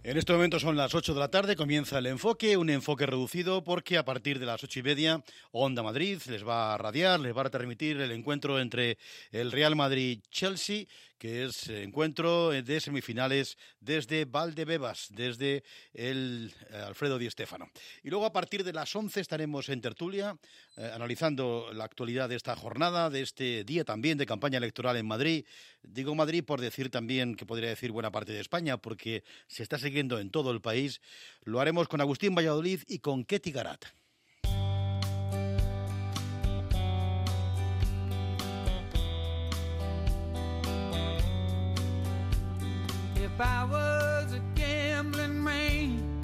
En este momento son las 8 de la tarde, comienza el enfoque, un enfoque reducido porque a partir de las 8:30 Onda Madrid les va a radiar, les va a transmitir el encuentro entre el Real Madrid-Chelsea, que es encuentro de semifinales desde Valdebebas, desde el Alfredo Di Stéfano. Y luego a partir de las 11 estaremos en tertulia analizando la actualidad de esta jornada, de este día también de campaña electoral en Madrid. Digo Madrid por decir también que podría decir buena parte de España, porque se está siguiendo en todo el país. Lo haremos con Agustín Valladolid y con Ketty Garat. If I was a gambling man,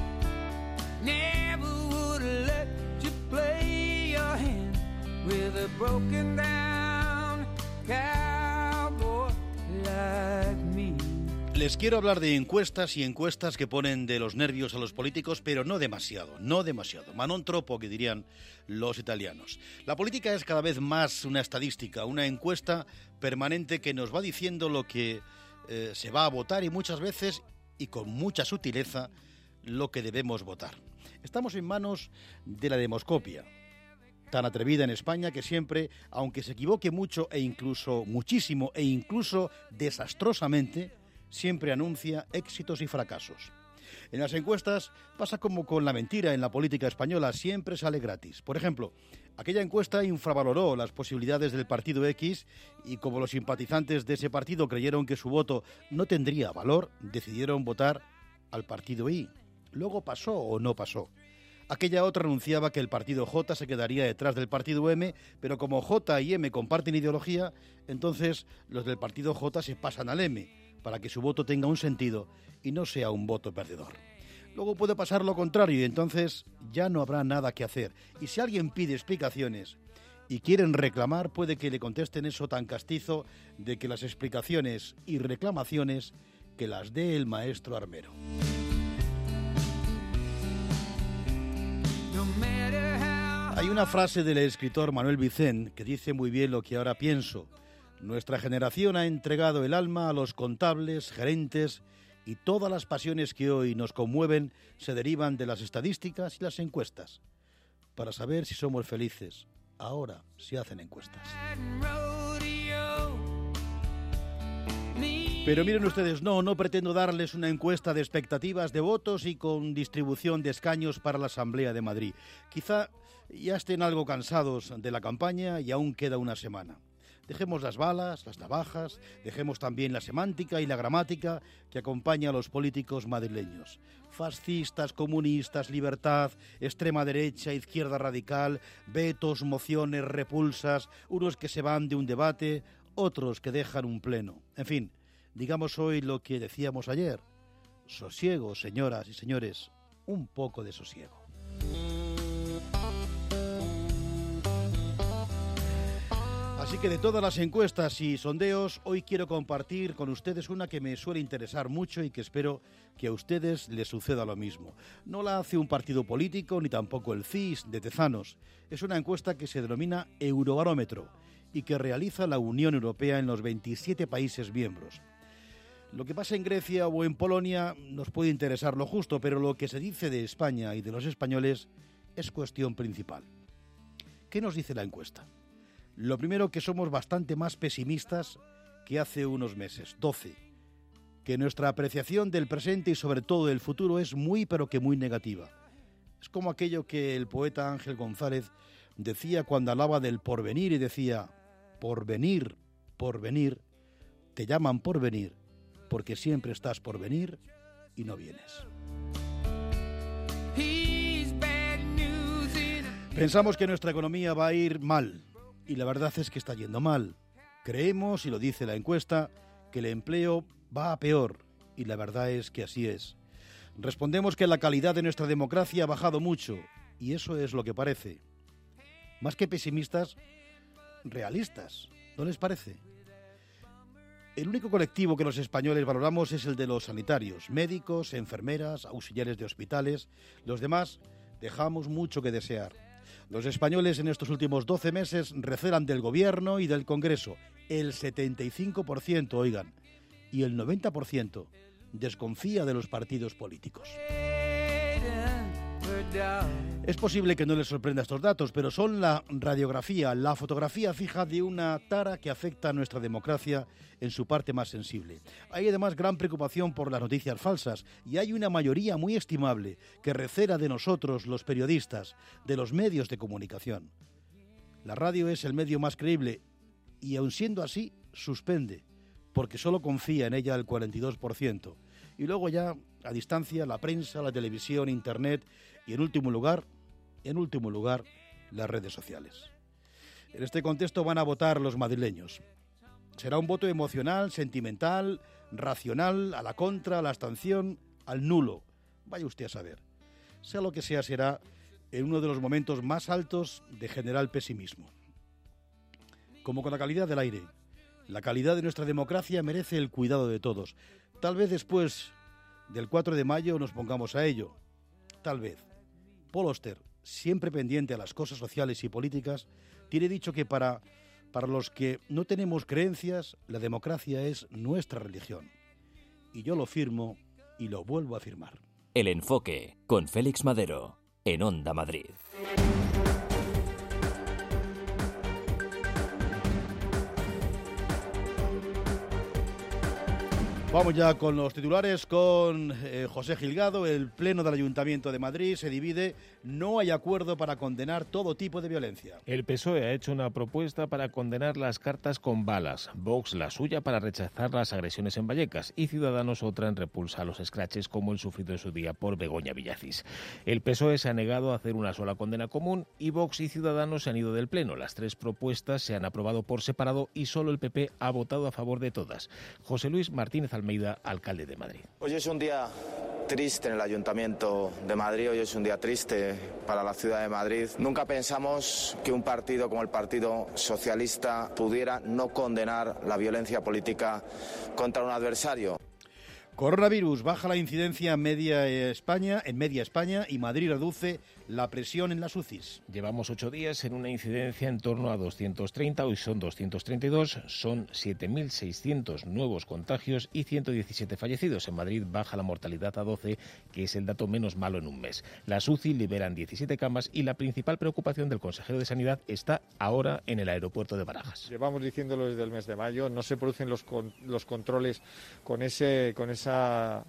never would let you play your hand with a broken down cowboy like me. Les quiero hablar de encuestas y encuestas que ponen de los nervios a los políticos, pero no demasiado, no demasiado. Ma non troppo, que dirían los italianos. La política es cada vez más una estadística, una encuesta permanente que nos va diciendo lo que se va a votar y muchas veces, y con mucha sutileza, lo que debemos votar. Estamos en manos de la demoscopia, tan atrevida en España que siempre, aunque se equivoque mucho e incluso muchísimo e incluso desastrosamente, siempre anuncia éxitos y fracasos. En las encuestas pasa como con la mentira en la política española, siempre sale gratis. Por ejemplo, aquella encuesta infravaloró las posibilidades del partido X y como los simpatizantes de ese partido creyeron que su voto no tendría valor, decidieron votar al partido Y. Luego pasó o no pasó. Aquella otra anunciaba que el partido J se quedaría detrás del partido M, pero como J y M comparten ideología, entonces los del partido J se pasan al M, para que su voto tenga un sentido y no sea un voto perdedor. Luego puede pasar lo contrario y entonces ya no habrá nada que hacer. Y si alguien pide explicaciones y quieren reclamar, puede que le contesten eso tan castizo de que las explicaciones y reclamaciones que las dé el maestro armero. Hay una frase del escritor Manuel Vicent que dice muy bien lo que ahora pienso. Nuestra generación ha entregado el alma a los contables, gerentes y todas las pasiones que hoy nos conmueven se derivan de las estadísticas y las encuestas. Para saber si somos felices, ahora se hacen encuestas. Pero miren ustedes, no pretendo darles una encuesta de expectativas de votos y con distribución de escaños para la Asamblea de Madrid. Quizá ya estén algo cansados de la campaña y aún queda una semana. Dejemos las balas, las navajas, dejemos también la semántica y la gramática que acompaña a los políticos madrileños. Fascistas, comunistas, libertad, extrema derecha, izquierda radical, vetos, mociones, repulsas, unos que se van de un debate, otros que dejan un pleno. En fin, digamos hoy lo que decíamos ayer. Sosiego, señoras y señores, un poco de sosiego. Así que de todas las encuestas y sondeos, hoy quiero compartir con ustedes una que me suele interesar mucho y que espero que a ustedes les suceda lo mismo. No la hace un partido político ni tampoco el CIS de Tezanos. Es una encuesta que se denomina Eurobarómetro y que realiza la Unión Europea en los 27 países miembros. Lo que pasa en Grecia o en Polonia nos puede interesar lo justo, pero lo que se dice de España y de los españoles es cuestión principal. ¿Qué nos dice la encuesta? Lo primero, que somos bastante más pesimistas que hace unos meses, 12. Que nuestra apreciación del presente y sobre todo del futuro es muy pero que muy negativa. Es como aquello que el poeta Ángel González decía cuando hablaba del porvenir y decía: porvenir, porvenir, te llaman por venir, porque siempre estás por venir y no vienes. Pensamos que nuestra economía va a ir mal. Y la verdad es que está yendo mal. Creemos, y lo dice la encuesta, que el empleo va a peor. Y la verdad es que así es. Respondemos que la calidad de nuestra democracia ha bajado mucho. Y eso es lo que parece. Más que pesimistas, realistas. ¿No les parece? El único colectivo que los españoles valoramos es el de los sanitarios. Médicos, enfermeras, auxiliares de hospitales. Los demás dejamos mucho que desear. Los españoles en estos últimos 12 meses recelan del gobierno y del Congreso. El 75%, oigan, y el 90% desconfía de los partidos políticos. Es posible que no les sorprenda estos datos, pero son la radiografía, la fotografía fija de una tara que afecta a nuestra democracia en su parte más sensible. Hay además gran preocupación por las noticias falsas y hay una mayoría muy estimable que recela de nosotros, los periodistas, de los medios de comunicación. La radio es el medio más creíble y, aun siendo así, suspende, porque solo confía en ella el 42%. Y luego ya, a distancia, la prensa, la televisión, Internet y, en último lugar, las redes sociales. En este contexto van a votar los madrileños. Será un voto emocional, sentimental, racional, a la contra, a la abstención, al nulo. Vaya usted a saber. Sea lo que sea, será en uno de los momentos más altos de general pesimismo. Como con la calidad del aire, la calidad de nuestra democracia merece el cuidado de todos. Tal vez después del 4 de mayo nos pongamos a ello. Tal vez. Paul Auster, siempre pendiente a las cosas sociales y políticas, tiene dicho que para los que no tenemos creencias, la democracia es nuestra religión. Y yo lo firmo y lo vuelvo a afirmar. El Enfoque, con Félix Madero, en Onda Madrid. Vamos ya con los titulares, con José Gilgado. El Pleno del Ayuntamiento de Madrid se divide. No hay acuerdo para condenar todo tipo de violencia. El PSOE ha hecho una propuesta para condenar las cartas con balas, Vox la suya para rechazar las agresiones en Vallecas y Ciudadanos otra en repulsa a los escraches como el sufrido en su día por Begoña Villacís. El PSOE se ha negado a hacer una sola condena común y Vox y Ciudadanos se han ido del Pleno. Las tres propuestas se han aprobado por separado y solo el PP ha votado a favor de todas. José Luis Martínez Almeida, alcalde de Madrid. Hoy es un día triste en el Ayuntamiento de Madrid, hoy es un día triste para la ciudad de Madrid. Nunca pensamos que un partido como el Partido Socialista pudiera no condenar la violencia política contra un adversario. Coronavirus, baja la incidencia en media España y Madrid reduce la presión en las UCIs. Llevamos 8 días en una incidencia en torno a 230, hoy son 232, son 7.600 nuevos contagios y 117 fallecidos. En Madrid baja la mortalidad a 12, que es el dato menos malo en un mes. Las UCI liberan 17 camas y la principal preocupación del consejero de Sanidad está ahora en el aeropuerto de Barajas. Llevamos diciéndolo desde el mes de mayo, no se producen los controles con esa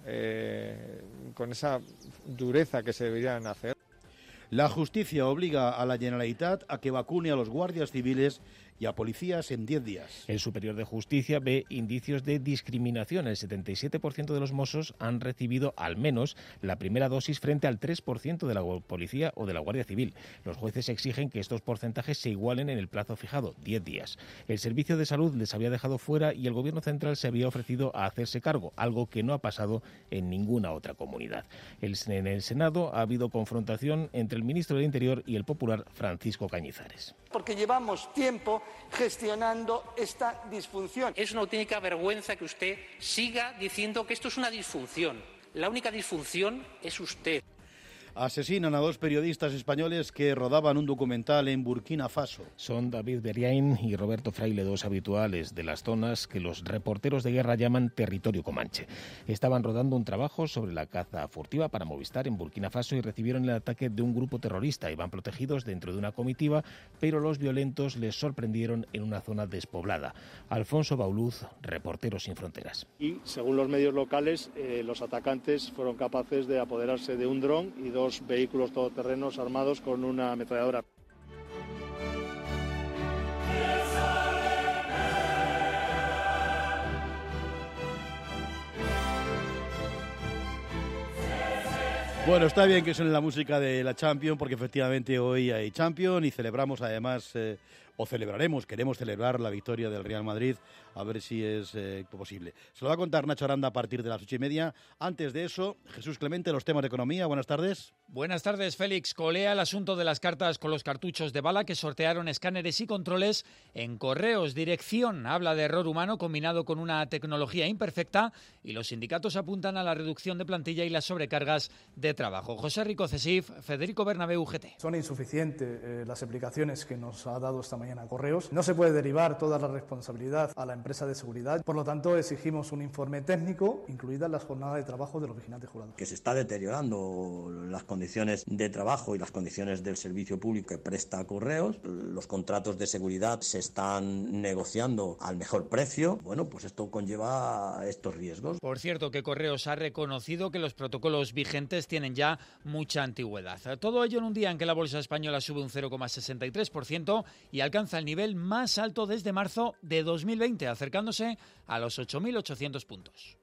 dureza que se deberían hacer. La justicia obliga a la Generalitat a que vacune a los guardias civiles y a policías en 10 días. El Superior de Justicia ve indicios de discriminación. El 77% de los mossos han recibido al menos la primera dosis frente al 3% de la policía o de la Guardia Civil. Los jueces exigen que estos porcentajes se igualen en el plazo fijado, 10 días. El Servicio de Salud les había dejado fuera y el Gobierno central se había ofrecido a hacerse cargo, algo que no ha pasado en ninguna otra comunidad. En el Senado ha habido confrontación entre el ministro del Interior y el popular Francisco Cañizares. Porque llevamos tiempo gestionando esta disfunción. Es una auténtica vergüenza que usted siga diciendo que esto es una disfunción. La única disfunción es usted. Asesinan a 2 periodistas españoles que rodaban un documental en Burkina Faso. Son David Beriain y Roberto Fraile, 2 habituales de las zonas que los reporteros de guerra llaman territorio comanche. Estaban rodando un trabajo sobre la caza furtiva para Movistar en Burkina Faso y recibieron el ataque de un grupo terrorista. Iban protegidos dentro de una comitiva, pero los violentos les sorprendieron en una zona despoblada. Alfonso Bauluz, Reporteros Sin Fronteras. Y según los medios locales, los atacantes fueron capaces de apoderarse de un dron y 2 vehículos todoterrenos armados con una ametralladora. Bueno, está bien que suene la música de la Champions, porque efectivamente hoy hay Champions y celebramos además, queremos celebrar la victoria del Real Madrid, a ver si es posible. Se lo va a contar Nacho Aranda a partir de las 8:30. Antes de eso, Jesús Clemente, los temas de economía. Buenas tardes. Buenas tardes, Félix. Colea el asunto de las cartas con los cartuchos de bala que sortearon escáneres y controles en correos. Dirección habla de error humano combinado con una tecnología imperfecta y los sindicatos apuntan a la reducción de plantilla y las sobrecargas de trabajo. José Rico Cesif, Federico Bernabéu, UGT. Son insuficientes las explicaciones que nos ha dado esta mañana. Correos. No se puede derivar toda la responsabilidad a la empresa de seguridad. Por lo tanto, exigimos un informe técnico, incluidas las jornadas de trabajo de los vigilantes jurados. Que se está deteriorando las condiciones de trabajo y las condiciones del servicio público que presta Correos. Los contratos de seguridad se están negociando al mejor precio. Bueno, pues esto conlleva estos riesgos. Por cierto, que Correos ha reconocido que los protocolos vigentes tienen ya mucha antigüedad. Todo ello en un día en que la bolsa española sube un 0,63% y alcanza el nivel más alto desde marzo de 2020, acercándose a los 8.800 puntos.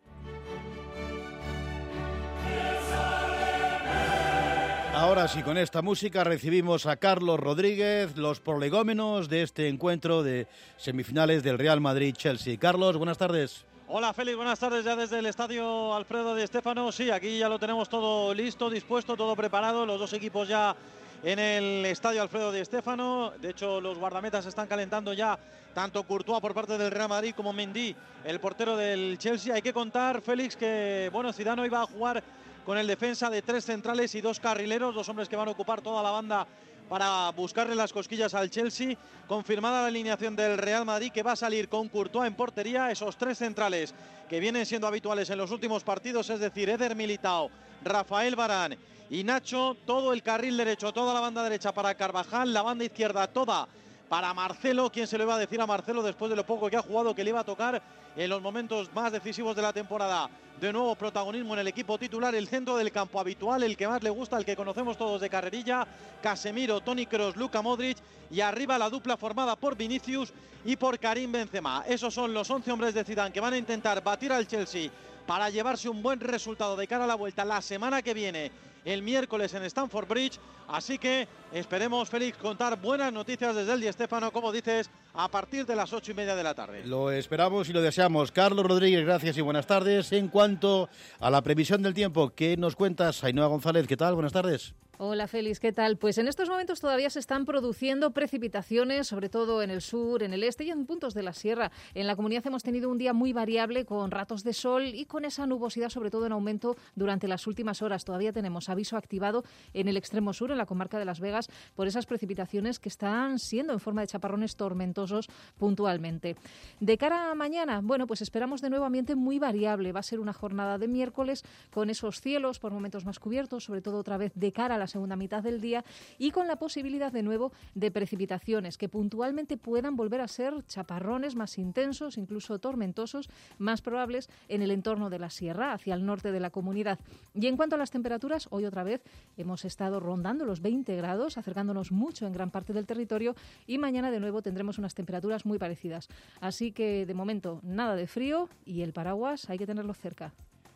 Ahora sí, con esta música recibimos a Carlos Rodríguez, los prolegómenos de este encuentro de semifinales del Real Madrid-Chelsea. Carlos, buenas tardes. Hola Félix, buenas tardes ya desde el estadio Alfredo Di Stéfano. Sí, aquí ya lo tenemos todo listo, dispuesto, todo preparado. Los dos equipos ya en el estadio Alfredo Di Stéfano. De hecho, los guardametas están calentando ya, tanto Courtois por parte del Real Madrid como Mendy, el portero del Chelsea. Hay que contar, Félix, que bueno, Zidane iba a jugar con el defensa de 3 centrales y 2 carrileros, 2 hombres que van a ocupar toda la banda para buscarle las cosquillas al Chelsea. Confirmada la alineación del Real Madrid, que va a salir con Courtois en portería, esos 3 centrales que vienen siendo habituales en los últimos partidos, es decir, Eder Militao, Rafael Varane y Nacho. Todo el carril derecho, toda la banda derecha para Carvajal, la banda izquierda toda para Marcelo. ¿Quién se lo iba a decir a Marcelo después de lo poco que ha jugado, que le iba a tocar en los momentos más decisivos de la temporada? De nuevo protagonismo en el equipo titular, el centro del campo habitual, el que más le gusta, el que conocemos todos de carrerilla: Casemiro, Toni Kroos, Luka Modric, y arriba la dupla formada por Vinicius y por Karim Benzema. Esos son los 11 hombres de Zidane que van a intentar batir al Chelsea para llevarse un buen resultado de cara a la vuelta la semana que viene, el miércoles en Stamford Bridge. Así que esperemos, Félix, contar buenas noticias desde el Di Stéfano, como dices, a partir de las 8:30 de la tarde. Lo esperamos y lo deseamos. Carlos Rodríguez, gracias y buenas tardes. En cuanto a la previsión del tiempo, ¿qué nos cuentas? Ainhoa González, ¿qué tal? Buenas tardes. Hola Félix, ¿qué tal? Pues en estos momentos todavía se están produciendo precipitaciones, sobre todo en el sur, en el este y en puntos de la sierra. En la comunidad hemos tenido un día muy variable, con ratos de sol y con esa nubosidad sobre todo en aumento durante las últimas horas. Todavía tenemos aviso activado en el extremo sur, en la comarca de Las Vegas, por esas precipitaciones que están siendo en forma de chaparrones tormentosos puntualmente. De cara a mañana, bueno, pues esperamos de nuevo ambiente muy variable. Va a ser una jornada de miércoles con esos cielos por momentos más cubiertos, sobre todo otra vez de cara a la segunda mitad del día, y con la posibilidad de nuevo de precipitaciones que puntualmente puedan volver a ser chaparrones más intensos, incluso tormentosos, más probables en el entorno de la sierra, hacia el norte de la comunidad. Y en cuanto a las temperaturas, hoy otra vez hemos estado rondando los 20 grados, acercándonos mucho en gran parte del territorio, y mañana de nuevo tendremos unas temperaturas muy parecidas. Así que de momento nada de frío, y el paraguas hay que tenerlo cerca.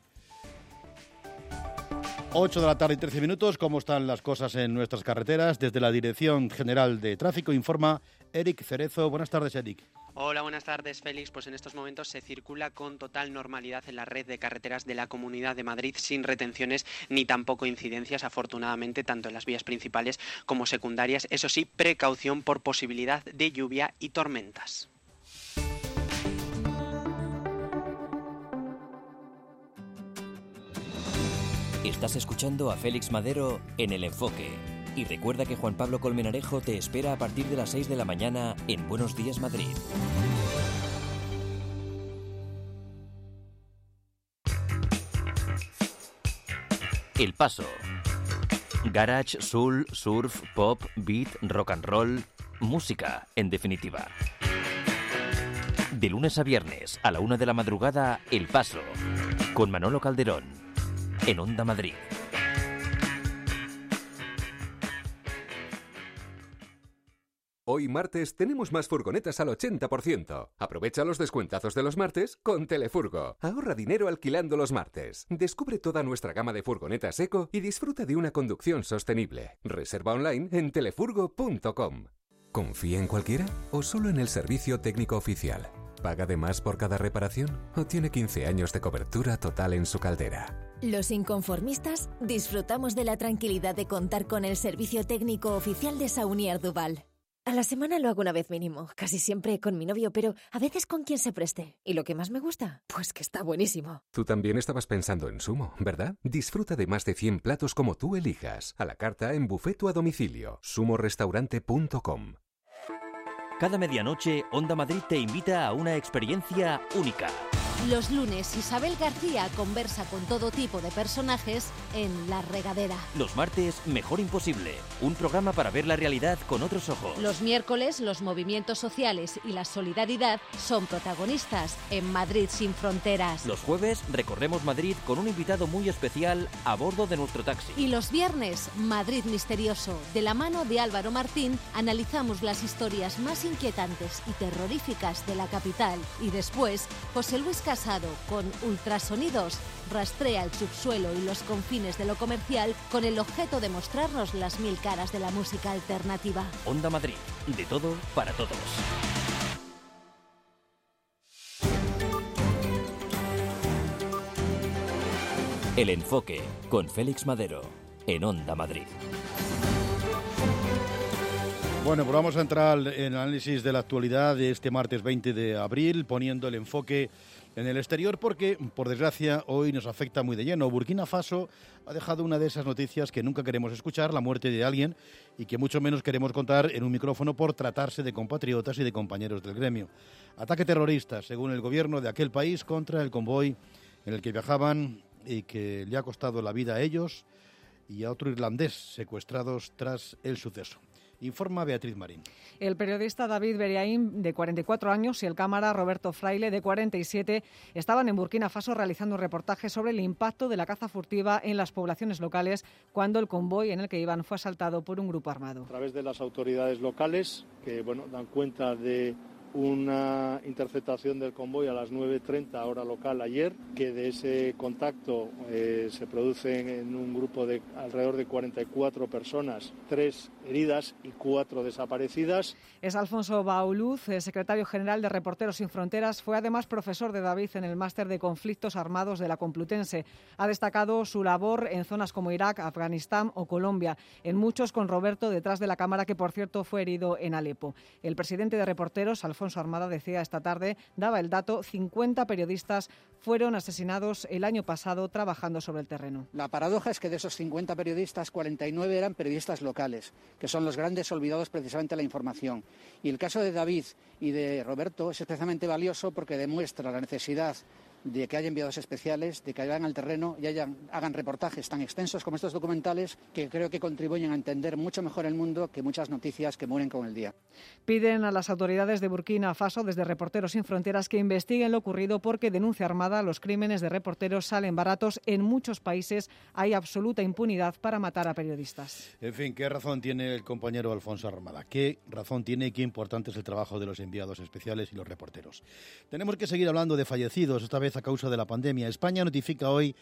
8 de la tarde y 13 minutos. ¿Cómo están las cosas en nuestras carreteras? Desde la Dirección General de Tráfico informa Eric Cerezo. Buenas tardes, Eric. Hola, buenas tardes, Félix. Pues en estos momentos se circula con total normalidad en la red de carreteras de la Comunidad de Madrid, sin retenciones ni tampoco incidencias, afortunadamente, tanto en las vías principales como secundarias. Eso sí, precaución por posibilidad de lluvia y tormentas. Estás escuchando a Félix Madero en El Enfoque. Y recuerda que Juan Pablo Colmenarejo te espera a partir de las 6 de la mañana en Buenos Días Madrid. El Paso. Garage, soul, surf, pop, beat, rock and roll. Música, en definitiva. De lunes a viernes a la 1 de la madrugada, El Paso. Con Manolo Calderón. En Onda Madrid. Hoy martes tenemos más furgonetas al 80%. Aprovecha los descuentazos de los martes con Telefurgo. Ahorra dinero alquilando los martes. Descubre toda nuestra gama de furgonetas eco y disfruta de una conducción sostenible. Reserva online en telefurgo.com. ¿Confía en cualquiera o solo en el servicio técnico oficial? ¿Paga de más por cada reparación o tiene 15 años de cobertura total en su caldera? Los inconformistas disfrutamos de la tranquilidad de contar con el servicio técnico oficial de Saunier Duval. A la semana lo hago una vez mínimo, casi siempre con mi novio, pero a veces con quien se preste. ¿Y lo que más me gusta? Pues que está buenísimo. Tú también estabas pensando en Sumo, ¿verdad? Disfruta de más de 100 platos como tú elijas, a la carta, en buffet o a domicilio. sumorestaurante.com. Cada medianoche, Onda Madrid te invita a una experiencia única. Los lunes, Isabel García conversa con todo tipo de personajes en La Regadera. Los martes, Mejor Imposible, un programa para ver la realidad con otros ojos. Los miércoles, los movimientos sociales y la solidaridad son protagonistas en Madrid sin fronteras. Los jueves, recorremos Madrid con un invitado muy especial a bordo de nuestro taxi. Y los viernes, Madrid Misterioso. De la mano de Álvaro Martín, analizamos las historias más inquietantes y terroríficas de la capital. Y después, José Luis Casado, con Ultrasonidos, rastrea el subsuelo y los confines de lo comercial con el objeto de mostrarnos las 1000 caras de la música alternativa. Onda Madrid, de todo para todos. El Enfoque, con Félix Madero, en Onda Madrid. Bueno, pues vamos a entrar en el análisis de la actualidad de este martes 20 de abril, poniendo el enfoque en el exterior porque, por desgracia, hoy nos afecta muy de lleno. Burkina Faso ha dejado una de esas noticias que nunca queremos escuchar, la muerte de alguien, y que mucho menos queremos contar en un micrófono por tratarse de compatriotas y de compañeros del gremio. Ataque terrorista, según el gobierno de aquel país, contra el convoy en el que viajaban y que le ha costado la vida a ellos y a otro irlandés secuestrados tras el suceso. Informa Beatriz Marín. El periodista David Beriaín, de 44 años, y el cámara Roberto Fraile, de 47, estaban en Burkina Faso realizando un reportaje sobre el impacto de la caza furtiva en las poblaciones locales cuando el convoy en el que iban fue asaltado por un grupo armado. A través de las autoridades locales, que dan cuenta de una interceptación del convoy a las 9:30 hora local ayer, que de ese contacto se producen en un grupo de alrededor de 44 personas, 3 heridas y 4 desaparecidas. Es Alfonso Bauluz, secretario general de Reporteros Sin Fronteras. Fue además profesor de David en el máster de conflictos armados de la Complutense. Ha destacado su labor en zonas como Irak, Afganistán o Colombia, en muchos con Roberto detrás de la cámara, que por cierto fue herido en Alepo. El presidente de Reporteros, Alfonso Armada, decía esta tarde, daba el dato, 50 periodistas fueron asesinados el año pasado trabajando sobre el terreno. La paradoja es que de esos 50 periodistas, 49 eran periodistas locales, que son los grandes olvidados precisamente de la información. Y el caso de David y de Roberto es especialmente valioso porque demuestra la necesidad de que haya enviados especiales, de que vayan al terreno y hagan reportajes tan extensos como estos documentales, que creo que contribuyen a entender mucho mejor el mundo que muchas noticias que mueren con el día. Piden a las autoridades de Burkina Faso, desde Reporteros Sin Fronteras, que investiguen lo ocurrido porque, denuncia Armada, los crímenes de reporteros salen baratos. En muchos países hay absoluta impunidad para matar a periodistas. En fin, ¿qué razón tiene el compañero Alfonso Armada? ¿Qué razón tiene y qué importante es el trabajo de los enviados especiales y los reporteros? Tenemos que seguir hablando de fallecidos, esta vez a causa de la pandemia. España notifica hoy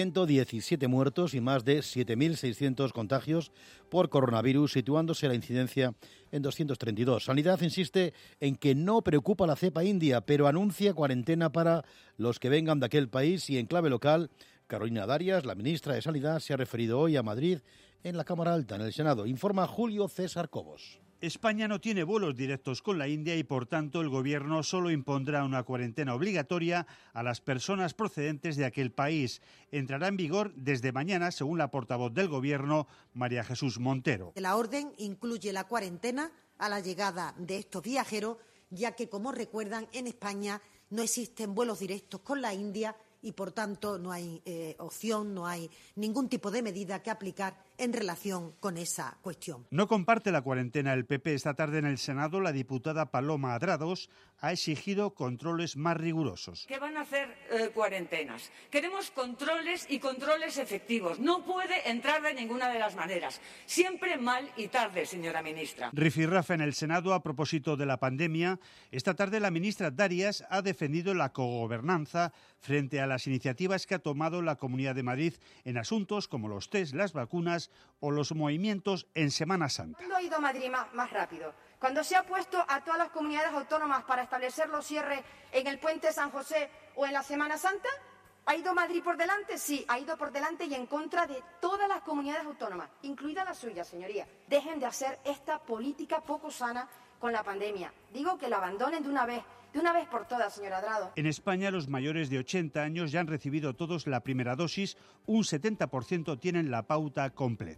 117 muertos y más de 7.600 contagios por coronavirus, situándose la incidencia en 232. Sanidad insiste en que no preocupa la cepa india, pero anuncia cuarentena para los que vengan de aquel país. Y en clave local, Carolina Darias, la ministra de Sanidad, se ha referido hoy a Madrid en la Cámara Alta, en el Senado. Informa Julio César Cobos. España no tiene vuelos directos con la India y, por tanto, el Gobierno solo impondrá una cuarentena obligatoria a las personas procedentes de aquel país. Entrará en vigor desde mañana, según la portavoz del Gobierno, María Jesús Montero. La orden incluye la cuarentena a la llegada de estos viajeros, ya que, como recuerdan, en España no existen vuelos directos con la India y, por tanto, no hay opción, no hay ningún tipo de medida que aplicar en relación con esa cuestión. No comparte la cuarentena el PP. Esta tarde en el Senado, la diputada Paloma Adrados ha exigido controles más rigurosos. ¿Qué van a hacer cuarentenas? Queremos controles y controles efectivos. No puede entrar de ninguna de las maneras. Siempre mal y tarde, señora ministra. Rifirrafe en el Senado a propósito de la pandemia. Esta tarde la ministra Darias ha defendido la cogobernanza frente a las iniciativas que ha tomado la Comunidad de Madrid en asuntos como los test, las vacunas o los movimientos en Semana Santa. ¿Cuándo ha ido Madrid más rápido? Cuando se ha puesto a todas las comunidades autónomas para establecer los cierres en el Puente San José o en la Semana Santa, ¿ha ido Madrid por delante? Sí, ha ido por delante y en contra de todas las comunidades autónomas, incluida la suya, señoría. Dejen de hacer esta política poco sana con la pandemia. Digo que la abandonen de una vez por todas, señora Adrado. En España, los mayores de 80 años ya han recibido todos la primera dosis. Un 70% tienen la pauta completa.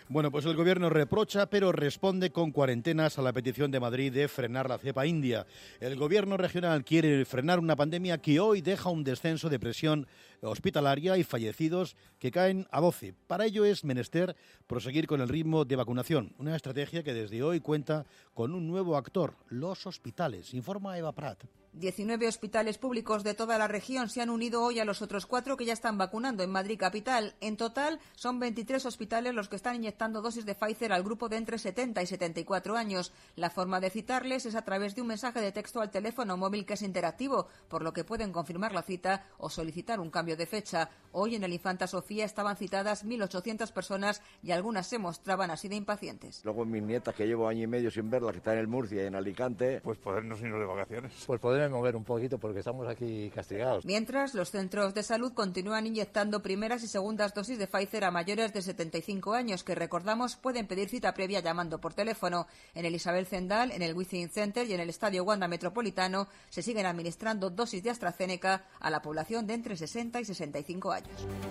Bueno, pues el Gobierno reprocha, pero responde con cuarentenas a la petición de Madrid de frenar la cepa india. El Gobierno regional quiere frenar una pandemia que hoy deja un descenso de presión hospitalaria y fallecidos que caen a 12. Para ello es menester proseguir con el ritmo de vacunación, una estrategia que desde hoy cuenta con un nuevo actor, los hospitales, informa Eva Prat. 19 hospitales públicos de toda la región se han unido hoy a los otros 4 que ya están vacunando en Madrid capital. En total, son 23 hospitales los que están inyectando dosis de Pfizer al grupo de entre 70 y 74 años. La forma de citarles es a través de un mensaje de texto al teléfono móvil que es interactivo, por lo que pueden confirmar la cita o solicitar un cambio de fecha. Hoy en el Infanta Sofía estaban citadas 1.800 personas y algunas se mostraban así de impacientes. Luego mis nietas, que llevo año y medio sin verlas, que están en el Murcia y en Alicante, pues podernos irnos de vacaciones. Pues poderme mover un poquito porque estamos aquí castigados. Mientras, los centros de salud continúan inyectando primeras y segundas dosis de Pfizer a mayores de 75 años, que recordamos pueden pedir cita previa llamando por teléfono. En el Isabel Zendal, en el Withing Center y en el Estadio Wanda Metropolitano se siguen administrando dosis de AstraZeneca a la población de entre 60 y 65 años.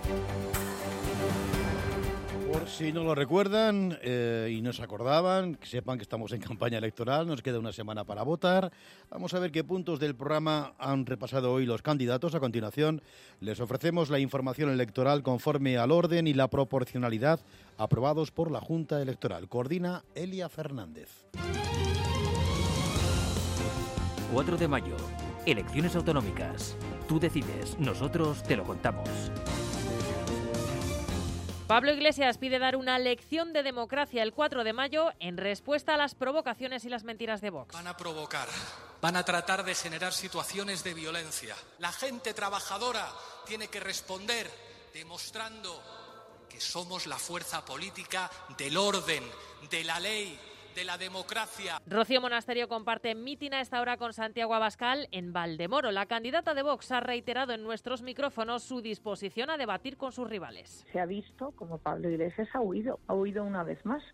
Por si no lo recuerdan y no se acordaban, que sepan que estamos en campaña electoral, nos queda una semana para votar. Vamos a ver qué puntos del programa han repasado hoy los candidatos. A continuación, les ofrecemos la información electoral conforme al orden y la proporcionalidad aprobados por la Junta Electoral. Coordina Elia Fernández. 4 de mayo, elecciones autonómicas. Tú decides, nosotros te lo contamos. Pablo Iglesias pide dar una lección de democracia el 4 de mayo en respuesta a las provocaciones y las mentiras de Vox. Van a provocar, van a tratar de generar situaciones de violencia. La gente trabajadora tiene que responder demostrando que somos la fuerza política del orden, de la ley, de la democracia. Rocío Monasterio comparte mitin a esta hora con Santiago Abascal en Valdemoro. La candidata de Vox ha reiterado en nuestros micrófonos su disposición a debatir con sus rivales. Se ha visto como Pablo Iglesias ha huido una vez más,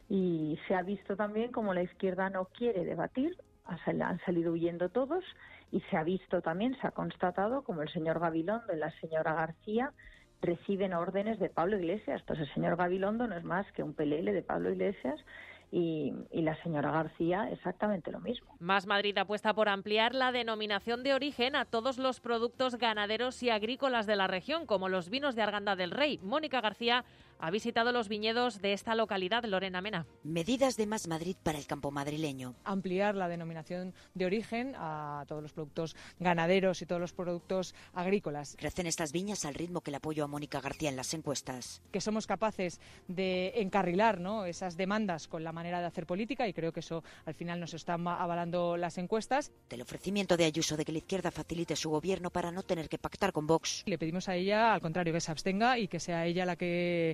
y se ha visto también como la izquierda no quiere debatir, han salido huyendo todos, y se ha visto también, se ha constatado como el señor Gabilondo y la señora García reciben órdenes de Pablo Iglesias. Pues el señor Gabilondo no es más que un pelele de Pablo Iglesias, y la señora García exactamente lo mismo. Más Madrid apuesta por ampliar la denominación de origen a todos los productos ganaderos y agrícolas de la región, como los vinos de Arganda del Rey. Mónica García ha visitado los viñedos de esta localidad. Lorena Mena. Medidas de Más Madrid para el campo madrileño. Ampliar la denominación de origen a todos los productos ganaderos y todos los productos agrícolas. Crecen estas viñas al ritmo que el apoyo a Mónica García en las encuestas. Que somos capaces de encarrilar, ¿no?, esas demandas con la manera de hacer política, y creo que eso al final nos están avalando las encuestas. Del ofrecimiento de Ayuso de que la izquierda facilite su gobierno para no tener que pactar con Vox. Le pedimos a ella, al contrario, que se abstenga y que sea ella la que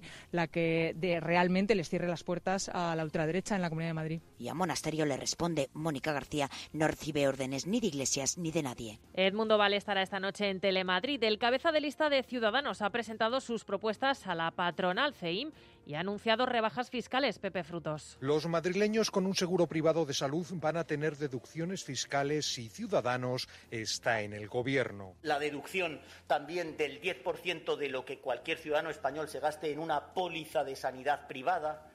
realmente les cierre las puertas a la ultraderecha en la Comunidad de Madrid. Y a Monasterio le responde: Mónica García no recibe órdenes ni de Iglesias ni de nadie. Edmundo Val estará esta noche en Telemadrid. El cabeza de lista de Ciudadanos ha presentado sus propuestas a la patronal CEIM y ha anunciado rebajas fiscales. Pepe Frutos. Los madrileños con un seguro privado de salud van a tener deducciones fiscales si Ciudadanos está en el gobierno. La deducción también del 10% de lo que cualquier ciudadano español se gaste en una póliza de sanidad privada,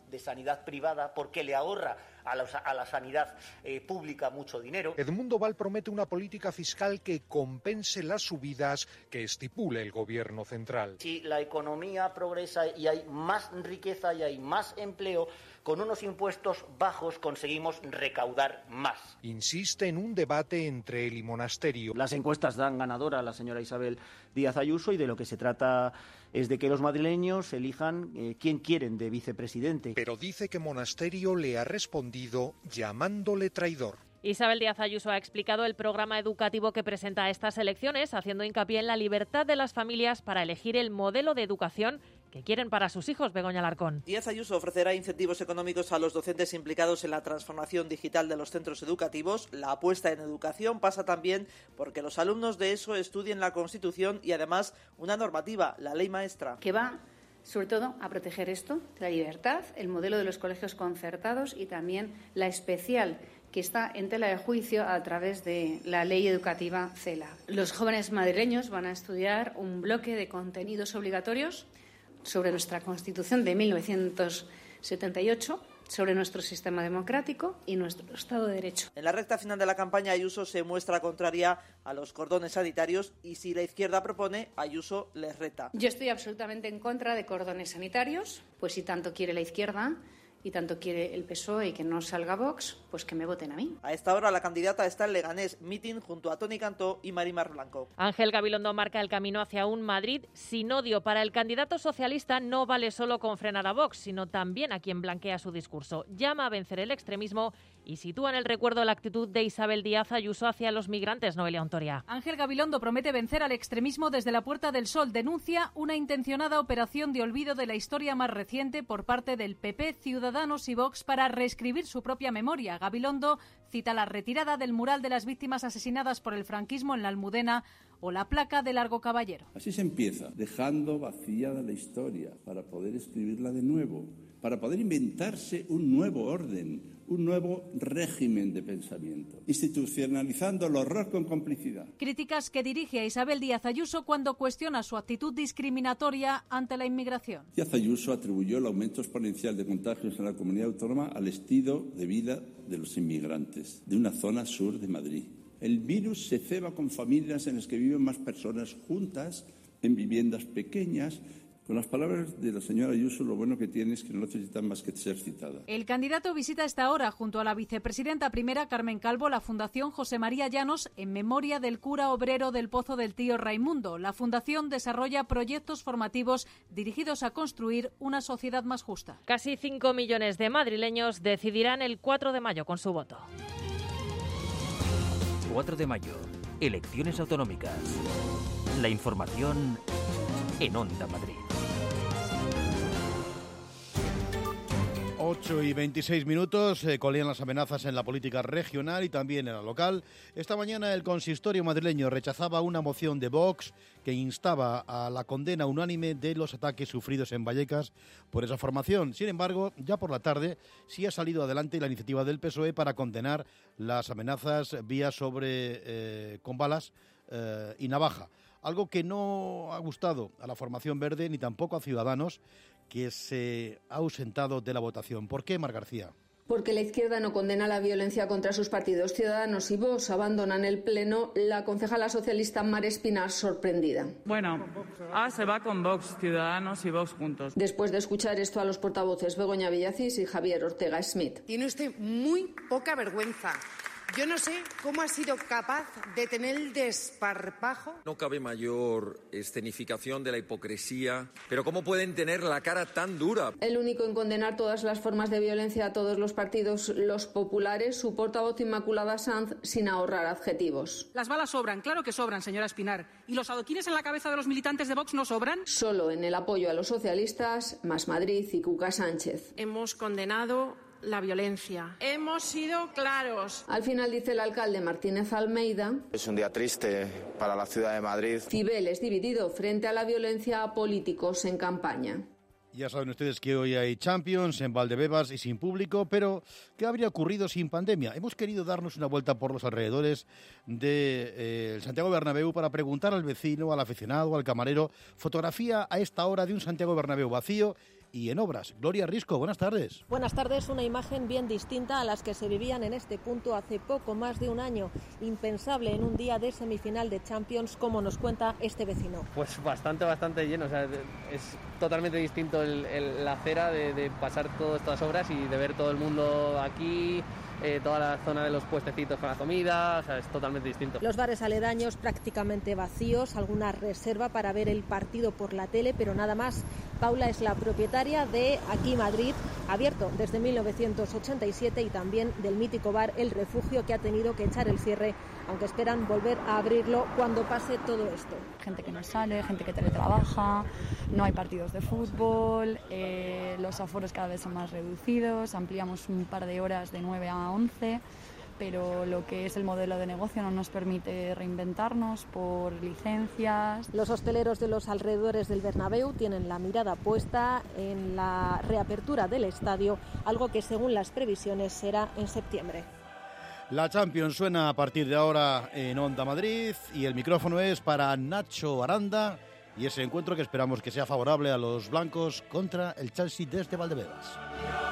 porque le ahorra a la sanidad pública mucho dinero. Edmundo Val promete una política fiscal que compense las subidas que estipule el gobierno central. Si la economía progresa y hay más riqueza y hay más empleo, con unos impuestos bajos conseguimos recaudar más. Insiste en un debate entre él y Monasterio. Las encuestas dan ganadora a la señora Isabel Díaz Ayuso, y de lo que se trata es de que los madrileños elijan quién quieren de vicepresidente. Pero dice que Monasterio le ha respondido llamándole traidor. Isabel Díaz Ayuso ha explicado el programa educativo que presenta a estas elecciones, haciendo hincapié en la libertad de las familias para elegir el modelo de educación que quieren para sus hijos. Begoña Alarcón. Díaz Ayuso ofrecerá incentivos económicos a los docentes implicados en la transformación digital de los centros educativos. La apuesta en educación pasa también porque los alumnos de ESO estudien la Constitución y además una normativa, la Ley Maestra. Que va sobre todo a proteger esto, la libertad, el modelo de los colegios concertados y también la especial que está en tela de juicio a través de la ley educativa CELA. Los jóvenes madrileños van a estudiar un bloque de contenidos obligatorios sobre nuestra Constitución de 19 78 sobre nuestro sistema democrático y nuestro Estado de Derecho. En la recta final de la campaña, Ayuso se muestra contraria a los cordones sanitarios y si la izquierda propone, Ayuso les reta. Yo estoy absolutamente en contra de cordones sanitarios, pues si tanto quiere la izquierda y tanto quiere el PSOE y que no salga Vox, pues que me voten a mí. A esta hora la candidata está en Leganés, mitin junto a Toni Cantó y Mari Mar Blanco. Ángel Gabilondo marca el camino hacia un Madrid sin odio. Para el candidato socialista no vale solo con frenar a Vox, sino también a quien blanquea su discurso. Llama a vencer el extremismo y sitúa en el recuerdo la actitud de Isabel Díaz Ayuso hacia los migrantes. Noelia Ontoria. Ángel Gabilondo promete vencer al extremismo desde la Puerta del Sol. Denuncia una intencionada operación de olvido de la historia más reciente por parte del PP, Ciudadanos y Vox para reescribir su propia memoria. Gabilondo cita la retirada del mural de las víctimas asesinadas por el franquismo en la Almudena o la placa de Largo Caballero. Así se empieza, dejando vaciada la historia para poder escribirla de nuevo, para poder inventarse un nuevo orden, un nuevo régimen de pensamiento, institucionalizando el horror con complicidad. Críticas que dirige a Isabel Díaz Ayuso cuando cuestiona su actitud discriminatoria ante la inmigración. Díaz Ayuso atribuyó el aumento exponencial de contagios en la comunidad autónoma al estilo de vida de los inmigrantes de una zona sur de Madrid. El virus se ceba con familias en las que viven más personas juntas, en viviendas pequeñas. Con las palabras de la señora Ayuso, lo bueno que tiene es que no necesitan más que ser citada. El candidato visita esta hora, junto a la vicepresidenta primera Carmen Calvo, la Fundación José María Llanos en memoria del cura obrero del Pozo del Tío Raimundo. La Fundación desarrolla proyectos formativos dirigidos a construir una sociedad más justa. Casi 5 millones de madrileños decidirán el 4 de mayo con su voto. 4 de mayo, elecciones autonómicas. La información en Onda Madrid. 8 y 26 minutos, colían las amenazas en la política regional y también en la local. Esta mañana el consistorio madrileño rechazaba una moción de Vox que instaba a la condena unánime de los ataques sufridos en Vallecas por esa formación. Sin embargo, ya por la tarde sí ha salido adelante la iniciativa del PSOE para condenar las amenazas con balas y navaja. Algo que no ha gustado a la formación verde ni tampoco a Ciudadanos, que se ha ausentado de la votación. ¿Por qué, Mar García? Porque la izquierda no condena la violencia contra sus partidos. Ciudadanos y Vox abandonan el pleno. La concejala socialista Mar Espinar sorprendida. Bueno, se va con Vox, Ciudadanos y Vox juntos. Después de escuchar esto a los portavoces Begoña Villacís y Javier Ortega Smith. Tiene usted muy poca vergüenza. Yo no sé cómo ha sido capaz de tener el desparpajo. No cabe mayor escenificación de la hipocresía, pero ¿cómo pueden tener la cara tan dura? El único en condenar todas las formas de violencia a todos los partidos, los populares, su portavoz Inmaculada Sanz, sin ahorrar adjetivos. Las balas sobran, claro que sobran, señora Espinar. ¿Y los adoquines en la cabeza de los militantes de Vox no sobran? Solo en el apoyo a los socialistas, Más Madrid y Cuca Sánchez. Hemos condenado la violencia. Hemos sido claros. Al final, dice el alcalde Martínez Almeida, es un día triste para la ciudad de Madrid. Cibeles dividido frente a la violencia a políticos en campaña. Ya saben ustedes que hoy hay Champions en Valdebebas y sin público, pero ¿qué habría ocurrido sin pandemia? Hemos querido darnos una vuelta por los alrededores de Santiago Bernabéu para preguntar al vecino, al aficionado, al camarero, fotografía a esta hora de un Santiago Bernabéu vacío y en obras. Gloria Risco, buenas tardes. Buenas tardes, una imagen bien distinta a las que se vivían en este punto hace poco más de un año. Impensable en un día de semifinal de Champions, como nos cuenta este vecino. Pues bastante lleno, o sea, es totalmente distinto la acera de pasar todas estas obras y de ver todo el mundo aquí, toda la zona de los puestecitos con la comida, o sea, es totalmente distinto. Los bares aledaños prácticamente vacíos, alguna reserva para ver el partido por la tele, pero nada más. Paula es la propietaria de Aquí Madrid, abierto desde 1987 y también del mítico bar El Refugio, que ha tenido que echar el cierre, aunque esperan volver a abrirlo cuando pase todo esto. Gente que no sale, gente que teletrabaja, no hay partidos de fútbol, los aforos cada vez son más reducidos, ampliamos un par de horas de 9 a 11, pero lo que es el modelo de negocio no nos permite reinventarnos por licencias. Los hosteleros de los alrededores del Bernabéu tienen la mirada puesta en la reapertura del estadio, algo que según las previsiones será en septiembre. La Champions suena a partir de ahora en Onda Madrid y el micrófono es para Nacho Aranda, y ese encuentro que esperamos que sea favorable a los blancos contra el Chelsea desde Valdebebas.